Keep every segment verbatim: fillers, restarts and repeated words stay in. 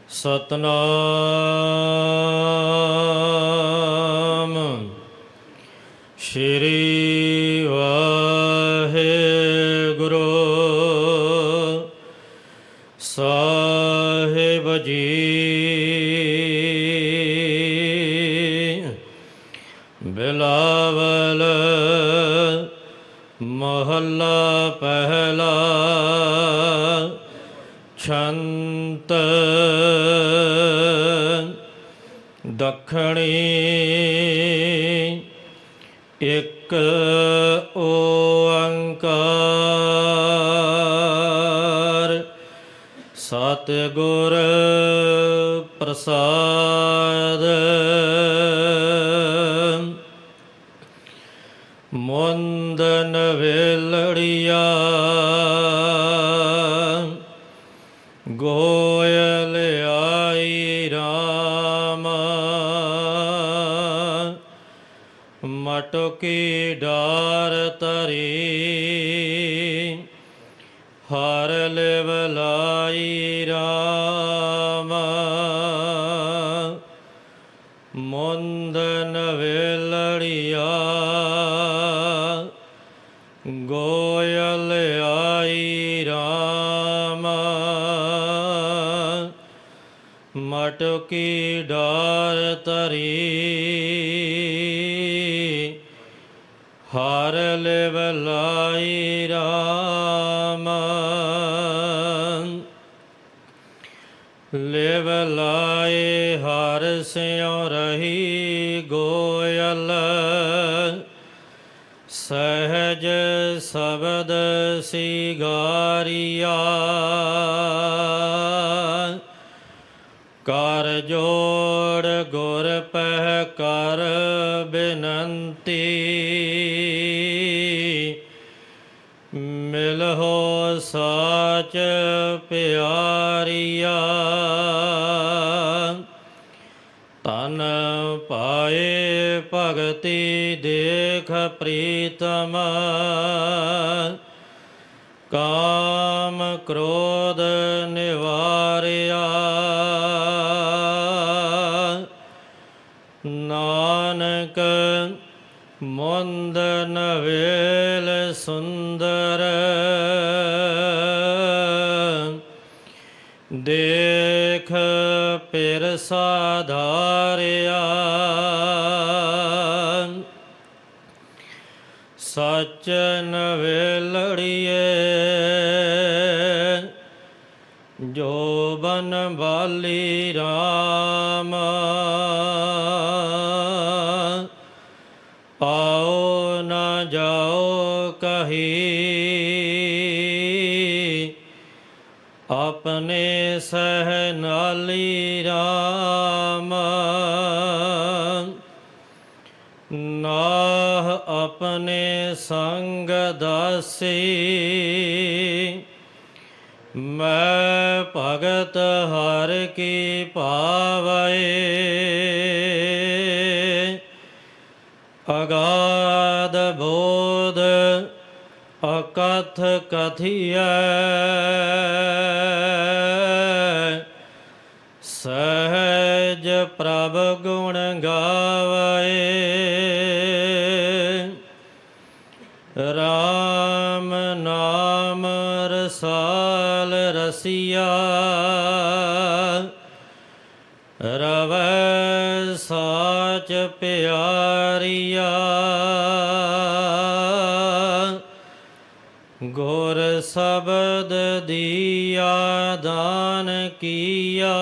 ਸਤਨਾਮ ਸ਼੍ਰੀ ਵਾਹਿਗੁਰੂ ਸਾਹਿਬ ਜੀ। ਬਿਲਾਵਲ ਮਹੱਲਾ ਪਹਿਲਾ। ਛੰਤ ਦੱਖਣੀ ਇੱਕ ਓੰਕਾਰ ਸਤਿਗੁਰ ਪ੍ਰਸਾਦ। ਮੁੰਦਨ ਵੇਲੜੀਆ ਗੋਇਲ ਆਈ ਰਾਮ। ਮਟਕੀ ਡਾਰ ਧਰੀ ਹਰ ਲਿਵ ਲਾਈ ਰਾਮ। ਮੁੰਦਨ ਵੇਲੜੀਆ ਗੋਇਲ ਆਈ ਰਾਮ। ਮਟਕੀ ਡਾਰ ਧਰੀ ਹਰ ਲਿਵ ਲਾਈ ਰਾਮ। ਲਿਵ ਲਾਏ ਹਰ ਸਿਉ ਰਹੀ ਗੋਇਲ। ਸਹਿਜ ਸ਼ਬਦ ਸਿਗਾਰੀਆ ਕਰ ਜੋੜ ਗੁਰ ਪਹਿ ਕਰ ਬਿਨੰਤੀ। ਮਿਲਹੁ ਸਾਚ ਪਿਆਰੀਆ ਤਨ ਪਾਏ ਭਗਤੀ ਦੇਖ ਪ੍ਰੀਤਮ। ਕਾਮ ਕ੍ਰੋਧ ਨਿਵਾਰਿਆ ਨਾਨਕ। ਮੁੰਦਨ ਵੇਲ ਸੁੰਦਰ ਦੇਖ ਪਿਰ ਸਾਧਾਰਿਆ। ਸਚਨ ਵੇਲੜੀਏ ਜੋ ਬਨ ਬਾਲੀ ਰਾਮ। ਆਓ ਨਾ ਜਾਓ ਕਹੀ ਆਪਣੇ ਸਹਿ ਨਾਲੀ ਰਾਮ। ਨਾਹ ਆਪਣੇ ਸੰਗ ਦਾਸੀ ਮੈਂ ਭਗਤ ਹਰ ਕੀ ਭਾਵੈ। ਅਗਾਧ ਬੋਧ ਅਕਥ ਕਥੀਐ ਸਹਿਜ ਪ੍ਰਭ ਗੁਣ ਗਾਵੈ। ਰਾਮ ਨਾਮ ਰਸਾਲ ਰਸੀਆ ਰਵੈ ਸਾਚ ਪਿਆਰੀਆ। ਗੁਰ ਸ਼ਬਦ ਦੀਆ ਦਾਨ ਕੀਆ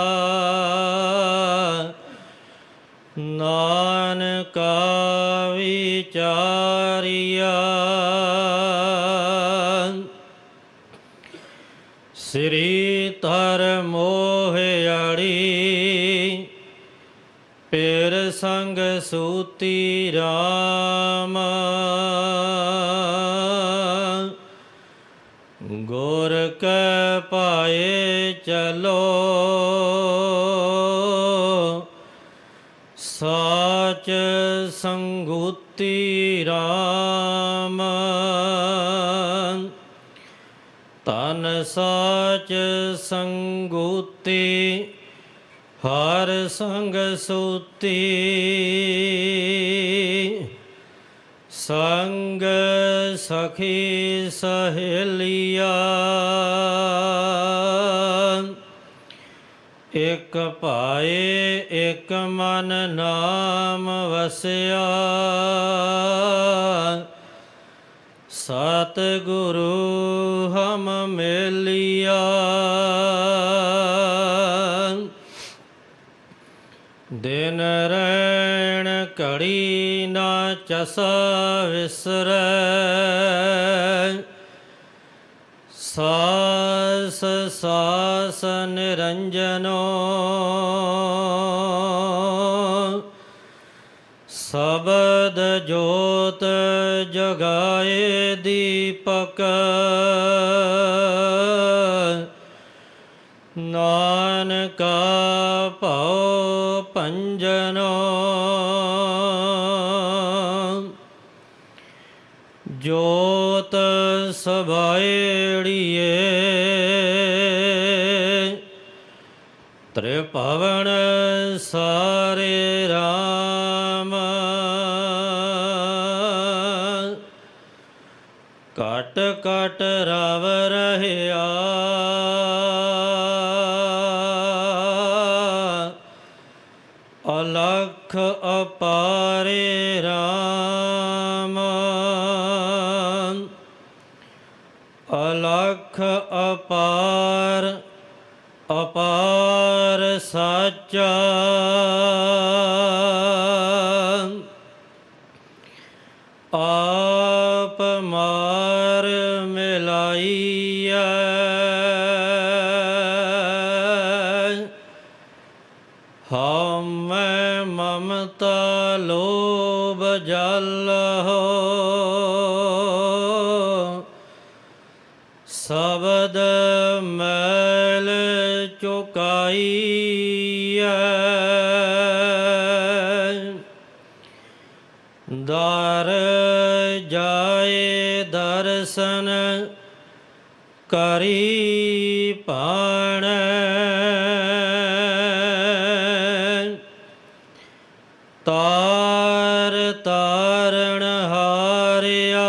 ਨਾਨਕਾ ਵਿਚਾਰੀਆ। ਸ੍ਰੀ ਧਰ ਮੋਹਿਆੜੀ ਪਿਰ ਸੰਗ ਸੂਤੀ ਰਾਮ। ਗੁਰ ਕੈ ਪਾਏ ਚਲੋ ਸਾਚ ਸੰਗੂਤੀ ਰਾਮ। ਧੰਨ ਧਨ ਸਾਚ ਸੰਗੂਤੀ ਹਰ ਸੰਗ ਸੂਤੀ ਸੰਗ ਸਖੀ ਸਹੇਲੀਆ ਇਕ ਭਾਏ ਇਕ ਮਨ ਨਾਮ ਵਸਿਆ ਸਤਿਗੁਰੂ ਹਮ ਮਿਲਿਆ ਦਿਨ ਰੈਣ ਘੜੀ ਨਾ ਚਸਾ ਵਿਸਰੈ ਸਾਸ ਸਾਸ ਨਿਰੰਜਨੋ ਸਬਦ ਜੋਤ ਜਗਾਏ ਦੀਪਕ ਨਾਨਕਾ ਭਉ ਭੰਜਨੋ ਜੋਤ ਸਭਾਏੜੀਏ ਤ੍ਰਿਭਵਨ ਸਾਰੇ ਰਾਮ ਘਟ ਘਟ ਰਵ ਰਹਿਆ ਅਲਖ ਅਪਾਰੇ ਰਾਮ ਅਲਖ ਅਪਾਰ ਅਪਾਰ ਸਾਚਾ ਆਪ ਮਾਰ ਮਿਲਾਈਐ ਹਉਮੈ ਮਮਤਾ ਲੋਭ ਜਲ ਹੋ ਸਬਦ ਮੈਲ ਚੁਕਾਈਐ ਦਰ ਜਾਏ ਦਰਸ਼ਨ ਕਰੀ ਭਾਣੈ ਤਾਰ ਤਾਰਨ ਹਾਰਿਆ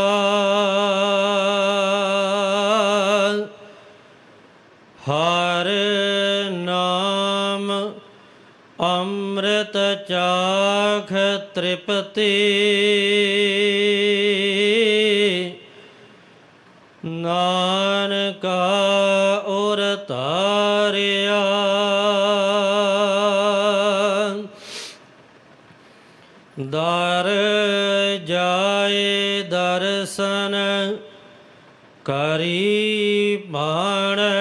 ਹਰ ਨਾਮ ਅੰਮ੍ਰਿਤ ਚਾਖ ਤ੍ਰਿਪਤੀ ਨਾਨਕਾ ਉਰ ਤਾਰਿਆ ਦਰ ਜਾਏ ਦਰਸ਼ਨ ਕਰੀ ਭਾਣੈ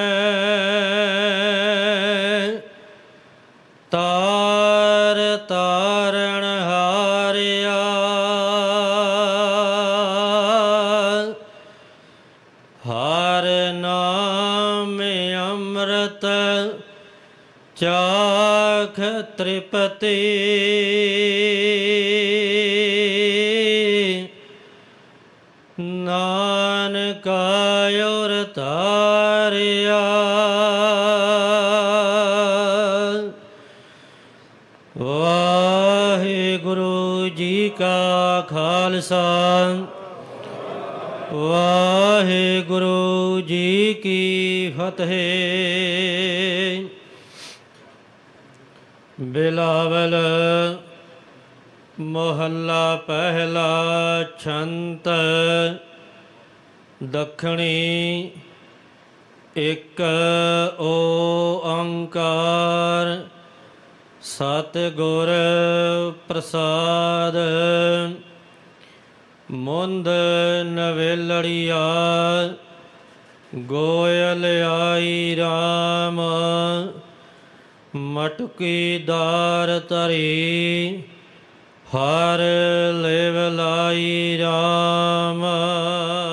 ਤਾਰ ਤਾਰਨ ਹਾਰਿਆ ਹਰ ਨਾਮ ਅੰਮ੍ਰਿਤ ਚਾਖ ਤ੍ਰਿਪਤੀ ਨਾਨਕਾ ਉਰ ਤਾਰਿਆ ਵਾਹਿਗੁਰੂ ਜੀ ਕਾ ਖਾਲਸਾ ਵਾਹਿਗੁਰੂ ਜੀ ਕੀ ਫਤਿਹ। ਬਿਲਾਵਲ ਮਹੱਲਾ ਪਹਿਲਾ। ਛੰਤ ਦੱਖਣੀ ਇੱਕ ਓੰਕਾਰ ਸਤਿਗੁਰ ਪ੍ਰਸਾਦ। ਮੁੰਦ ਨਵੇਲੜੀਆ ਗੋਇਲ ਆਈ ਰਾਮ। ਮਟਕੀ ਦਾਰ ਧਰੀ ਹਰ ਲਿਵ ਲਾਈ ਰਾਮ।